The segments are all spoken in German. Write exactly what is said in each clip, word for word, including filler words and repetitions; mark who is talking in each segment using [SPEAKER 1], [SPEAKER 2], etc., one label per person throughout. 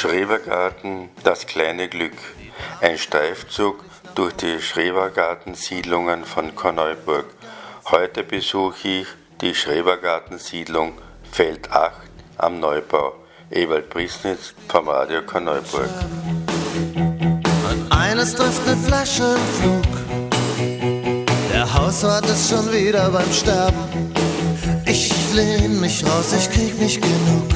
[SPEAKER 1] Schrebergarten, das kleine Glück. Ein Streifzug durch die Schrebergartensiedlungen von Korneuburg. Heute besuche ich die Schrebergartensiedlung Feld acht am Neubau. Ewald Priesnitz vom Radio Korneuburg.
[SPEAKER 2] Und eines trifft eine Flasche im Flug. Der Hauswart ist schon wieder beim Sterben. Ich lehn mich raus, ich krieg nicht genug.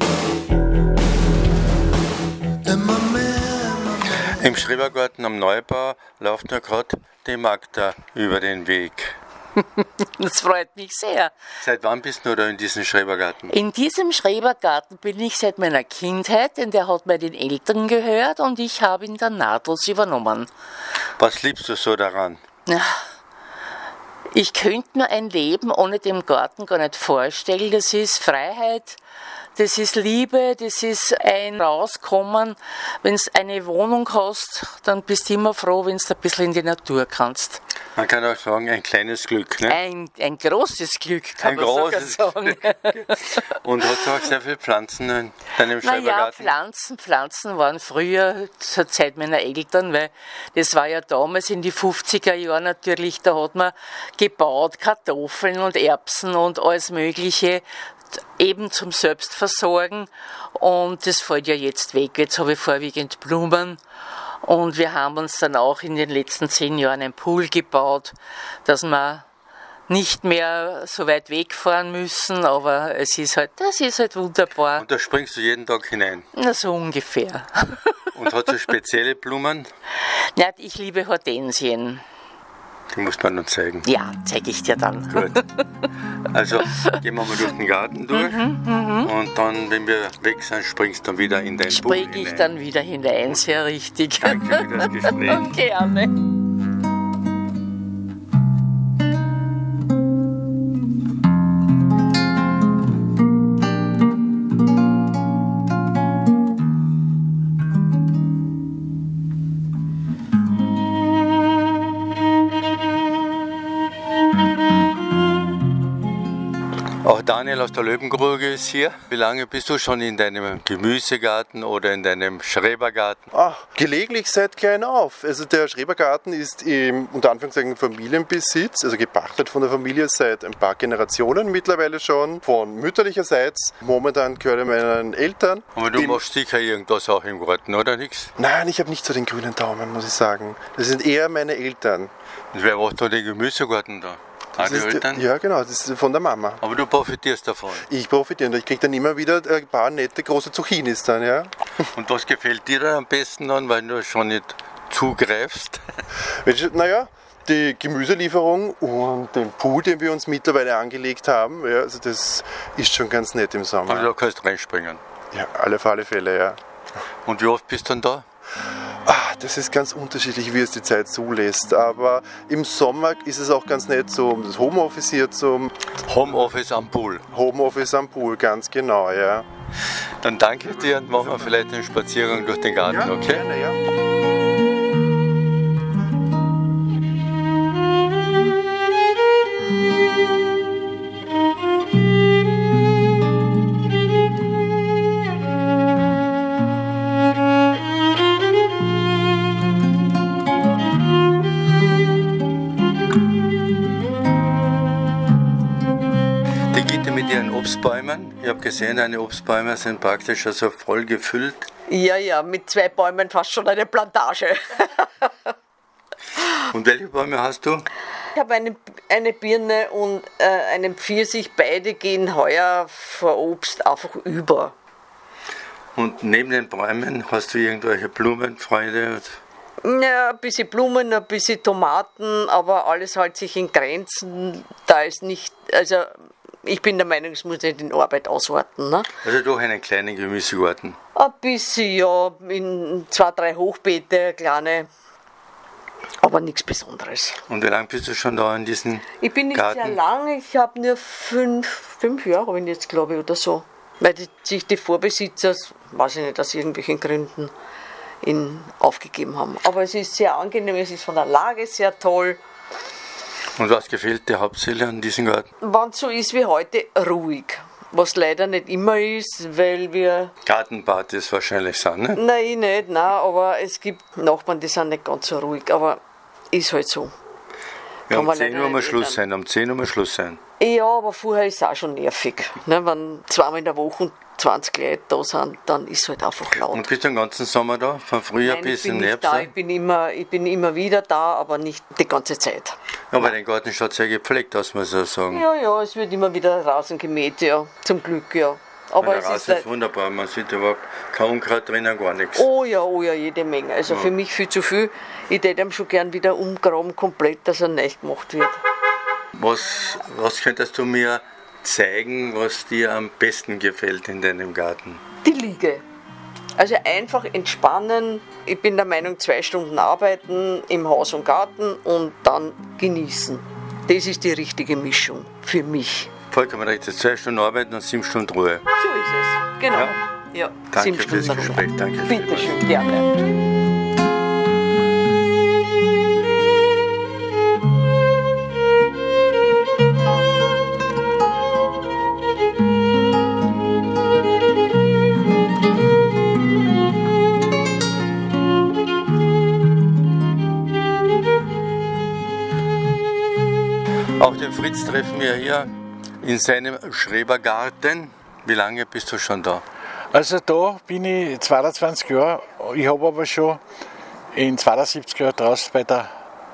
[SPEAKER 2] Immer mehr, immer mehr.
[SPEAKER 1] Im Schrebergarten am Neubau läuft nur gerade die Magda über den Weg.
[SPEAKER 3] Das freut mich sehr.
[SPEAKER 1] Seit wann bist du da in diesem Schrebergarten?
[SPEAKER 3] In diesem Schrebergarten bin ich seit meiner Kindheit, denn der hat meinen Eltern gehört und ich habe ihn dann nahtlos übernommen.
[SPEAKER 1] Was liebst du so daran?
[SPEAKER 3] Ich könnte mir ein Leben ohne den Garten gar nicht vorstellen. Das ist Freiheit, das ist Liebe, das ist ein Rauskommen. Wenn du eine Wohnung hast, dann bist du immer froh, wenn du ein bisschen in die Natur kannst.
[SPEAKER 1] Man kann auch sagen, ein kleines Glück, ne?
[SPEAKER 3] Ein, ein großes Glück, kann
[SPEAKER 1] ein
[SPEAKER 3] man
[SPEAKER 1] großes
[SPEAKER 3] sogar sagen.
[SPEAKER 1] Und hast du auch sehr viele Pflanzen in deinem Schrebergarten?
[SPEAKER 3] Naja, Pflanzen, Pflanzen waren früher zur Zeit meiner Eltern, weil das war ja damals in die fünfziger Jahren natürlich, da hat man gebaut, Kartoffeln und Erbsen und alles Mögliche, eben zum Selbstversorgen. Und das fällt ja jetzt weg. Jetzt habe ich vorwiegend Blumen. Und wir haben uns dann auch in den letzten zehn Jahren einen Pool gebaut, dass wir nicht mehr so weit wegfahren müssen, aber es ist halt, das ist halt wunderbar.
[SPEAKER 1] Und da springst du jeden Tag hinein?
[SPEAKER 3] Na, so ungefähr.
[SPEAKER 1] Und hast du spezielle Blumen?
[SPEAKER 3] Ja, ich liebe Hortensien.
[SPEAKER 1] Die muss man uns zeigen.
[SPEAKER 3] Ja, zeige ich dir dann.
[SPEAKER 1] Gut. Also gehen wir mal durch den Garten durch
[SPEAKER 3] Mhm,
[SPEAKER 1] und dann, wenn wir weg sind, springst du dann wieder in dein Pool
[SPEAKER 3] Springe ich
[SPEAKER 1] hinein.
[SPEAKER 3] dann wieder hinein, sehr richtig.
[SPEAKER 1] Danke für das Gespräch.
[SPEAKER 3] Gerne.
[SPEAKER 1] Auch Daniel aus der Löwengrube ist hier. Wie lange bist du schon in deinem Gemüsegarten oder in deinem Schrebergarten?
[SPEAKER 4] Ach, gelegentlich seit klein auf. Also der Schrebergarten ist im unter Anführungszeichen Familienbesitz, also gepachtet von der Familie seit ein paar Generationen mittlerweile schon, von mütterlicherseits. Momentan gehört er meinen Eltern.
[SPEAKER 1] Aber du
[SPEAKER 4] Dem-
[SPEAKER 1] machst sicher irgendwas auch im Garten, oder nichts?
[SPEAKER 4] Nein, ich habe nicht so den grünen Daumen, muss ich sagen. Das sind eher meine Eltern.
[SPEAKER 1] Und wer macht da den Gemüsegarten da? Ah,
[SPEAKER 4] Das
[SPEAKER 1] die
[SPEAKER 4] ist,
[SPEAKER 1] Eltern?
[SPEAKER 4] Ja, genau, das ist von der Mama.
[SPEAKER 1] Aber du profitierst davon.
[SPEAKER 4] Ich profitiere und ich kriege dann immer wieder ein paar nette große Zucchinis dann, ja.
[SPEAKER 1] Und was gefällt dir dann am besten dann, weil du schon nicht zugreifst?
[SPEAKER 4] Naja, die Gemüselieferung und den Pool, den wir uns mittlerweile angelegt haben, ja, also das ist schon ganz nett im Sommer.
[SPEAKER 1] Also da kannst du reinspringen.
[SPEAKER 4] Ja, alle auf alle Fälle, ja.
[SPEAKER 1] Und wie oft bist du dann da?
[SPEAKER 4] Ah, das ist ganz unterschiedlich, wie es die Zeit zulässt. Aber im Sommer ist es auch ganz nett, so um das Homeoffice hier zum
[SPEAKER 1] Homeoffice am Pool.
[SPEAKER 4] Homeoffice am Pool, ganz genau, ja.
[SPEAKER 1] Dann danke dir und machen wir vielleicht einen Spaziergang durch den Garten, okay?
[SPEAKER 4] Gerne, ja.
[SPEAKER 1] Die Gitte mit ihren Obstbäumen. Ich habe gesehen, deine Obstbäume sind praktisch also voll gefüllt.
[SPEAKER 5] Ja, ja, mit zwei Bäumen fast schon eine Plantage.
[SPEAKER 1] Und welche Bäume hast du?
[SPEAKER 5] Ich habe eine, eine Birne und äh, einen Pfirsich. Beide gehen heuer vor Obst einfach über.
[SPEAKER 1] Und neben den Bäumen hast du irgendwelche Blumenfreude?
[SPEAKER 5] Ja, ein bisschen Blumen, ein bisschen Tomaten, aber alles hält sich in Grenzen. Da ist nicht, also ich bin der Meinung, es muss nicht in Arbeit auswarten. Ne?
[SPEAKER 1] Also doch einen kleinen Gemüsegarten.
[SPEAKER 5] Ein bisschen, ja, in zwei, drei Hochbeete, kleine, aber nichts Besonderes.
[SPEAKER 1] Und wie lange bist du schon da in diesem
[SPEAKER 5] Ich bin nicht
[SPEAKER 1] Garten?
[SPEAKER 5] sehr lang, ich habe nur fünf, fünf Jahre bin ich jetzt, glaube ich, oder so. Weil die, sich die Vorbesitzer, weiß ich nicht, aus irgendwelchen Gründen ihn aufgegeben haben. Aber es ist sehr angenehm, es ist von der Lage sehr toll.
[SPEAKER 1] Und was gefällt dir hauptsächlich an diesem Garten?
[SPEAKER 5] Wenn es so ist wie heute, ruhig. was leider nicht immer ist, weil wir...
[SPEAKER 1] Gartenpartys wahrscheinlich sind, ne?
[SPEAKER 5] Nein, ich nicht, nein, aber es gibt Nachbarn, die sind nicht ganz so ruhig, aber ist halt so.
[SPEAKER 1] Ja,
[SPEAKER 5] Kann
[SPEAKER 1] um
[SPEAKER 5] man
[SPEAKER 1] zehn
[SPEAKER 5] leider
[SPEAKER 1] Uhr muss
[SPEAKER 5] nicht
[SPEAKER 1] Schluss
[SPEAKER 5] ändern.
[SPEAKER 1] sein, um zehn Uhr muss Schluss sein.
[SPEAKER 5] Ja, aber vorher ist es auch schon nervig. Ne? Wenn zweimal in der Woche zwanzig Leute da sind, dann ist es halt einfach laut.
[SPEAKER 1] Und bist du den ganzen Sommer da? Von Frühjahr
[SPEAKER 5] Nein,
[SPEAKER 1] bis
[SPEAKER 5] ich bin
[SPEAKER 1] im
[SPEAKER 5] nicht
[SPEAKER 1] Herbst?
[SPEAKER 5] da,
[SPEAKER 1] ne?
[SPEAKER 5] ich bin, immer, ich bin immer wieder da, aber nicht die ganze Zeit.
[SPEAKER 1] Ja, weil dein Garten schaut sehr gepflegt aus, muss ich sagen.
[SPEAKER 5] Ja, ja, es wird immer wieder draußen gemäht, ja, zum Glück, ja. Aber
[SPEAKER 1] Der
[SPEAKER 5] es
[SPEAKER 1] Rasen
[SPEAKER 5] ist,
[SPEAKER 1] ist
[SPEAKER 5] halt-
[SPEAKER 1] wunderbar, man sieht überhaupt kein Unkraut drinnen, gar nichts.
[SPEAKER 5] oh ja, oh ja, jede Menge. Also für mich viel zu viel. Ich hätte ihm schon gern wieder umgraben, komplett, dass er neu gemacht wird.
[SPEAKER 1] Was, was könntest du mir zeigen, was dir am besten gefällt in deinem Garten?
[SPEAKER 5] Die Liege. Also einfach entspannen. Ich bin der Meinung, zwei Stunden arbeiten im Haus und Garten und dann genießen. Das ist die richtige Mischung für mich.
[SPEAKER 1] Vollkommen recht, zwei Stunden arbeiten und sieben Stunden Ruhe.
[SPEAKER 5] So ist es, genau.
[SPEAKER 1] Ja.
[SPEAKER 5] Ja,
[SPEAKER 1] Danke
[SPEAKER 5] sieben
[SPEAKER 1] fürs
[SPEAKER 5] Stunden
[SPEAKER 1] Gespräch,
[SPEAKER 5] Ruhe.
[SPEAKER 1] danke
[SPEAKER 5] Bitte
[SPEAKER 1] vielmals.
[SPEAKER 5] schön, gerne.
[SPEAKER 1] Auch den Fritz treffen wir hier in seinem Schrebergarten. Wie lange bist du schon da?
[SPEAKER 6] Also da bin ich zweiundzwanzig Jahre. Ich habe aber schon in zweiundsiebzig Jahren draußen bei der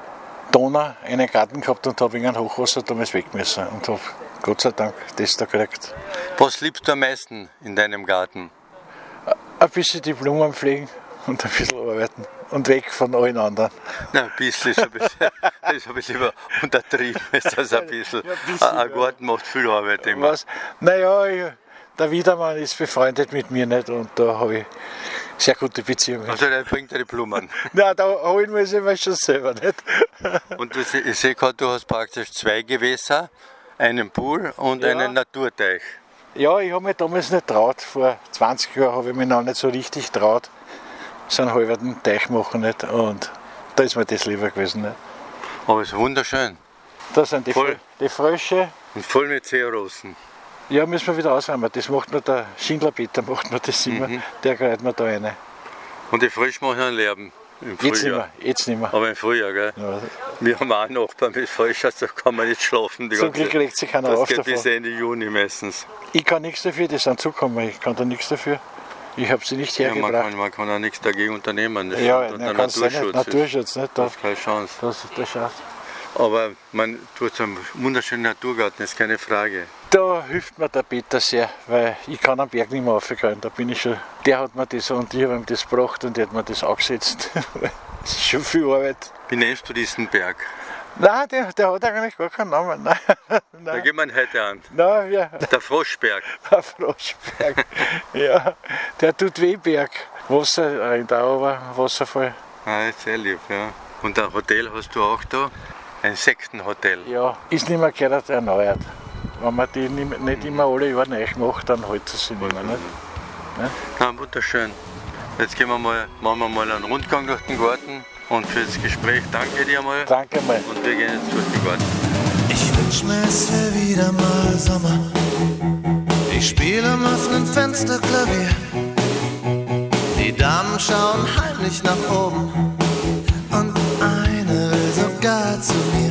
[SPEAKER 6] Donau einen Garten gehabt und habe wegen einem Hochwasser damals weg müssen. Und habe Gott sei Dank das da gekriegt.
[SPEAKER 1] Was liebst du am meisten in deinem Garten?
[SPEAKER 6] Ein bisschen die Blumen pflegen und ein bisschen arbeiten. Und weg von allen anderen.
[SPEAKER 1] Na, ein bisschen ist ein bisschen, das ist ein bisschen über- untertrieben. Ist das ein bisschen.
[SPEAKER 6] Ja, ein bisschen,
[SPEAKER 1] Ein ein
[SPEAKER 6] ja.
[SPEAKER 1] Garten macht viel Arbeit immer.
[SPEAKER 6] Was? Naja, ich, der Wiedermann ist befreundet mit mir nicht und da habe ich sehr gute Beziehungen.
[SPEAKER 1] Also der bringt dir die Blumen.
[SPEAKER 6] Nein, da holen muss ich mir schon selber nicht.
[SPEAKER 1] Und du, se- ich sehe gerade, du hast praktisch zwei Gewässer, einen Pool und
[SPEAKER 6] Ja.
[SPEAKER 1] einen Naturteich.
[SPEAKER 6] Ja, ich habe mich damals nicht traut. Vor zwanzig Jahren habe ich mich noch nicht so richtig traut, so einen halben Teich machen nicht. Und da ist mir das lieber gewesen. Nicht?
[SPEAKER 1] Aber es ist wunderschön.
[SPEAKER 6] Da sind die,
[SPEAKER 1] Voll.
[SPEAKER 6] Frö- die Frösche.
[SPEAKER 1] Und voll mit Seerosen.
[SPEAKER 6] Ja, müssen wir wieder auswärmen. Das macht mir der Schindler-Peter, macht mir das immer.
[SPEAKER 1] Mhm.
[SPEAKER 6] Der greift mir da rein.
[SPEAKER 1] Und die Frösche machen einen Lärm im
[SPEAKER 6] Jetzt nicht
[SPEAKER 1] Frühjahr.
[SPEAKER 6] mehr. Jetzt nicht mehr.
[SPEAKER 1] Aber im Frühjahr, gell?
[SPEAKER 6] Ja.
[SPEAKER 1] Wir haben auch einen Nachbarn mit Fröschen, da kann man nicht schlafen. Die
[SPEAKER 6] Zum
[SPEAKER 1] ganze-
[SPEAKER 6] Glück regt sich keiner
[SPEAKER 1] Das
[SPEAKER 6] auf
[SPEAKER 1] geht
[SPEAKER 6] davon.
[SPEAKER 1] bis Ende Juni meistens.
[SPEAKER 6] Ich kann nichts dafür, die sind zugekommen. Ich kann da nichts dafür. Ich habe sie nicht
[SPEAKER 1] Ja, man,
[SPEAKER 6] hergebracht.
[SPEAKER 1] kann, man kann auch nichts dagegen unternehmen. Das
[SPEAKER 6] Ja,
[SPEAKER 1] ist
[SPEAKER 6] ja,
[SPEAKER 1] der
[SPEAKER 6] kannst du nicht.
[SPEAKER 1] Naturschutz.
[SPEAKER 6] Naturschutz, nicht? Da,
[SPEAKER 1] Das ist keine Chance.
[SPEAKER 6] das, das schaut.
[SPEAKER 1] Aber man tut einen wunderschönen Naturgarten, ist keine Frage.
[SPEAKER 6] Da hilft mir der Peter sehr, weil ich kann am Berg nicht mehr raufgehen. Da bin ich schon. Der hat mir das und ich habe ihm das gebracht und der hat mir das angesetzt. Das ist schon viel Arbeit.
[SPEAKER 1] Wie nennst du diesen Berg?
[SPEAKER 6] Nein, der, der hat eigentlich gar keinen Namen. Nein,
[SPEAKER 1] Da
[SPEAKER 6] nein,
[SPEAKER 1] gehen wir ihn heute an.
[SPEAKER 6] nein wir,
[SPEAKER 1] Der Froschberg.
[SPEAKER 6] der Froschberg. Ja, der tut weh, Berg. Wasser rennt auch, aber Wasserfall.
[SPEAKER 1] Ah, ist sehr lieb, ja. Und ein Hotel hast du auch da? Ein Sektenhotel.
[SPEAKER 6] Ja, ist nicht mehr gerade erneuert. Wenn man die nicht nicht immer alle Jahre neu macht, dann hält es sich nicht mehr. Nicht?
[SPEAKER 1] Ah, wunderschön. Jetzt gehen wir mal, machen wir mal einen Rundgang durch den Garten. Und für das Gespräch danke dir mal.
[SPEAKER 6] Danke mal.
[SPEAKER 1] Und wir gehen jetzt durch den Garten.
[SPEAKER 2] Ich wünsch mir, es wär wieder mal Sommer. Ich spiele am offenen Fenster Klavier. Die Damen schauen heimlich nach oben. Und eine will sogar zu mir.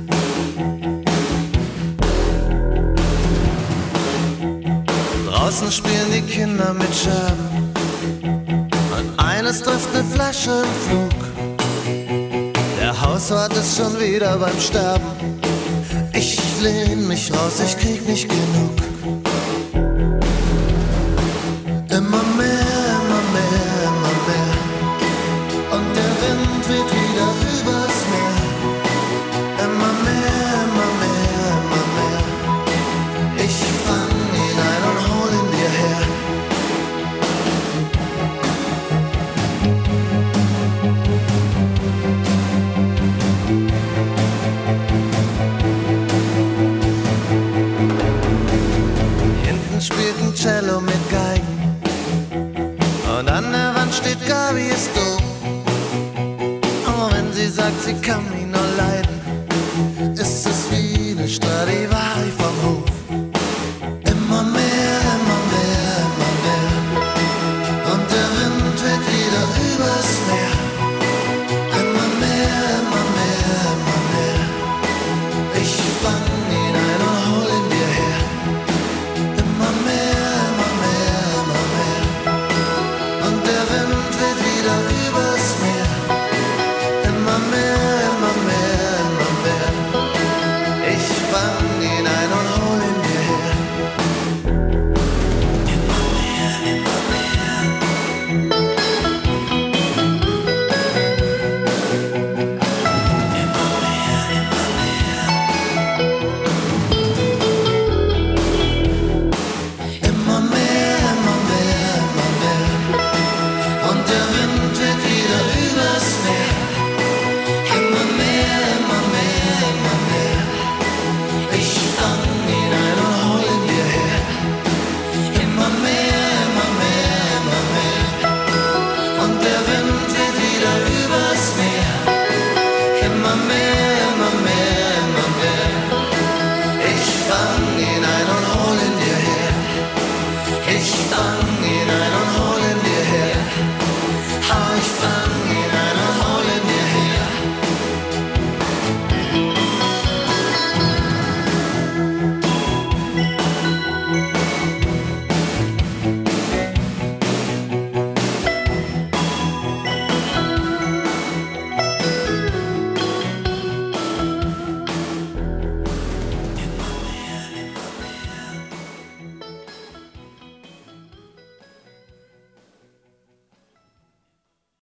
[SPEAKER 2] Draußen spielen die Kinder mit Scherben. Und eines trifft eine Flasche im Flug. Der Hauswart ist schon wieder beim Sterben. Ich lehn mich raus, ich krieg nicht genug. Immer mehr, immer mehr, immer mehr. Und der Wind weht wieder übers Meer. Immer mehr, immer mehr, immer mehr. Ich fang ihn ein und hol ihn dir her. Hinten spielt ein Cello mit Geigen. Und an der Wand steht Gabi ist doof. Aber wenn sie sagt, sie kann mich